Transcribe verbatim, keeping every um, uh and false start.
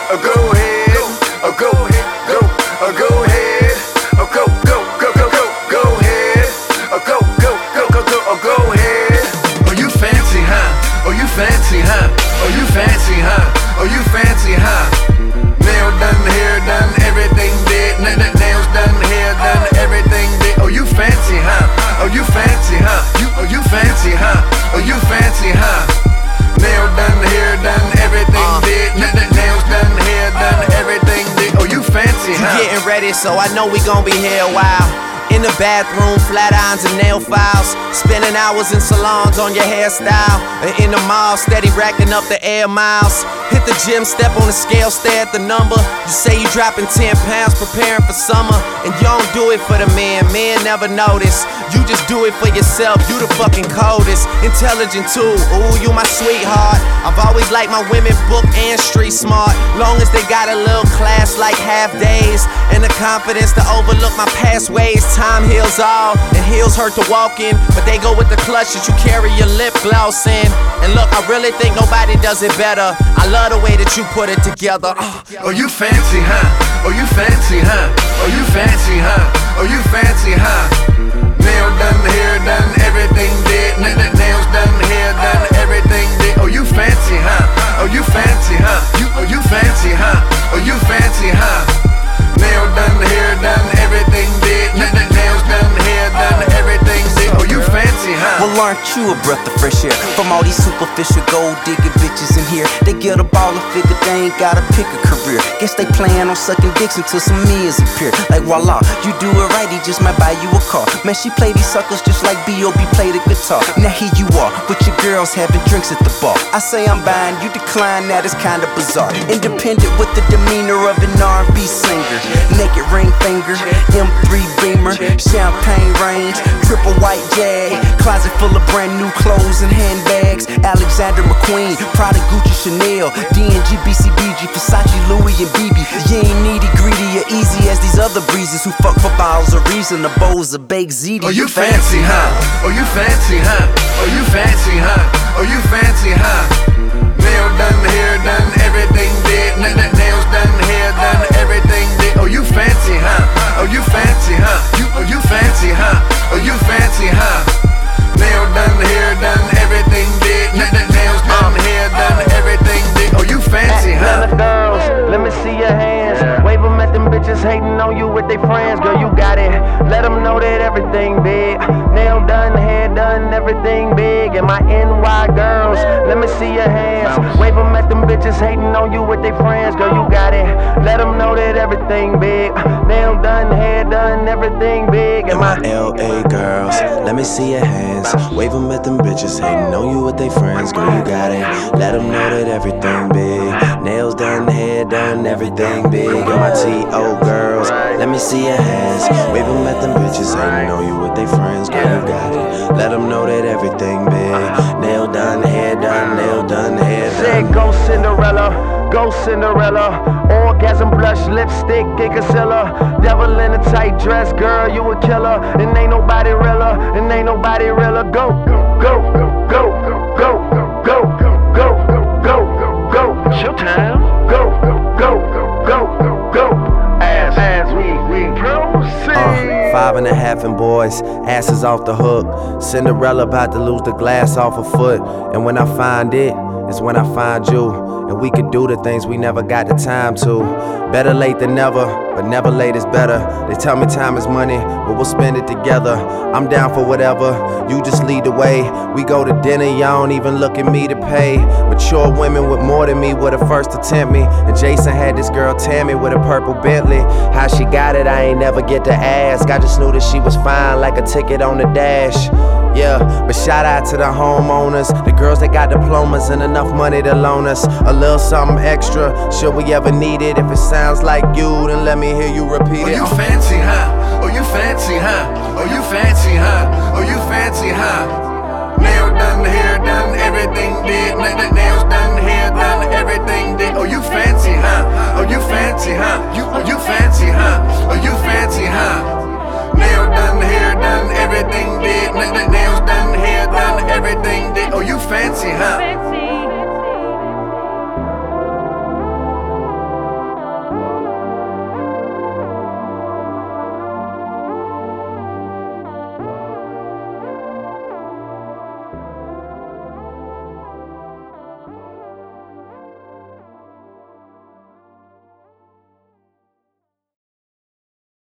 oh go ahead, oh go ahead, go, oh go ahead, oh go, go, go, go, go, go ahead, oh go, go, go, go, go, oh go ahead. Oh you fancy, huh? Oh you fancy, huh? Oh you fancy, huh? Oh you fancy, huh? Nail done, hair done, everything did. Nails done, hair done, everything did. Oh you fancy, huh? Oh you fancy, huh? You, oh you fancy, huh? Oh you fancy, huh? Nail done, hair done, everything uh, did. Nails done, hair done, everything did. Oh you fancy, huh? You getting ready, so I know we gon' be here a while. In the bathroom, flat irons and nail files. Spending hours in salons on your hairstyle. And in the mall, steady racking up the air miles. Hit the gym, step on the scale, stare at the number. You say you dropping ten pounds, preparing for summer. And you don't do it for the men, men never notice. You just do it for yourself, you the fucking coldest. Intelligent too, ooh, you my sweetheart. I've always liked my women book and street smart. Long as they got a little class like half days. And the confidence to overlook my past ways. Time heals all, and heels hurt to walk in. But they go with the clutch that you carry your lip gloss in. And look, I really think nobody does it better. I love the way that you put it together. uh. Oh you fancy, huh? Oh you fancy, huh? Oh you fancy, huh? Oh you fancy, huh? Nail done, hair done, everything did. Nails done, hair done, everything did. Oh you fancy, huh? Oh you fancy, huh? You, oh you fancy, huh? Oh you fancy, huh? Nail done, hair done, everything did. Nails done, hair done, everything did. Oh you fancy, huh? Well, aren't you a breath of fresh air? From all these superficial gold digging bitches in here, they get a baller figure, they ain't gotta pick a career. Guess they plan on sucking dicks until some meals appear. Like voila, you do it right, he just might buy you a car. Man, she play these suckers just like B O B play the guitar. Now here you are, with your girls having drinks at the bar. I say I'm buying, you decline, that is kinda bizarre. Independent with the demeanor of an R and B singer. Naked ring finger, M three Beamer, champagne range, triple white Jag, closet full of brand new clothes and handbags. Alexander McQueen, Prada, Gucci, Chanel, D and G, B C B G, Versace, Louis and B B. You ain't needy, greedy, or easy as these other breezes who fuck for bottles of reason, the bowls of baked ziti. Oh you fancy, huh? Oh you fancy, huh? Oh you fancy, huh? Oh you fancy, huh? Nail done, hair done, everything did. Nails done, hair done, everything did. Oh you fancy, huh? Oh you fancy, huh? You, oh you fancy, huh? Oh you fancy, huh? Nail done, hair done, everything did. Nails done, hair done, everything did. Oh you fancy, huh? Atlanta girls, let me see your hands. Wave them at them bitches hating on you with their friends. Girl, you got it. Let them know that everything big. Nail done, hair done, everything big. And my N Y girls, let me see your hands. Wave them at them bitches hating on you with their friends. Girl, you got it. Let them know that everything big. Nail done, hair done, everything big. And my L A girls, let me see your hands. Wave them at them bitches hating on you with their friends. Girl, you got it. Let them know that everything big. Nails done, hair done, everything big. And my T O girls, let me see your hands. Wave them at them bitches hating on you with their friends. Girl, you got it. Let them know that everything big. Nail done, hair done, nail done, hair done. Said go Cinderella, go Cinderella. Orgasm, blush, lipstick, and concealer. Devil in a tight dress, girl, you a killer. And ain't nobody realer, and ain't nobody realer. Go, go, go, go, go, go, go, go, go, go. Showtime. Go, go, go, go, go. As, as we, we proceed. Uh, five and a half and boys, asses off the hook. Cinderella about to lose the glass off her foot. And when I find it, it's when I find you. And we can do the things we never got the time to. Better late than never, but never late is better. They tell me time is money, but we'll spend it together. I'm down for whatever, you just lead the way. We go to dinner, y'all don't even look at me to pay. Mature women with more than me were the first to tempt me. And Jason had this girl Tammy with a purple Bentley. How she got it, I ain't never get to ask. I just knew that she was fine like a ticket on the dash. Yeah, but shout out to the homeowners, the girls that got diplomas and enough money to loan us a little something extra, should we ever need it. If it sounds like you, then let me hear you repeat it. Oh you fancy, huh? Oh you fancy, huh? Oh you fancy, huh? Oh you fancy, huh? Nail done, hair done, everything did. Nails done, hair done, everything did.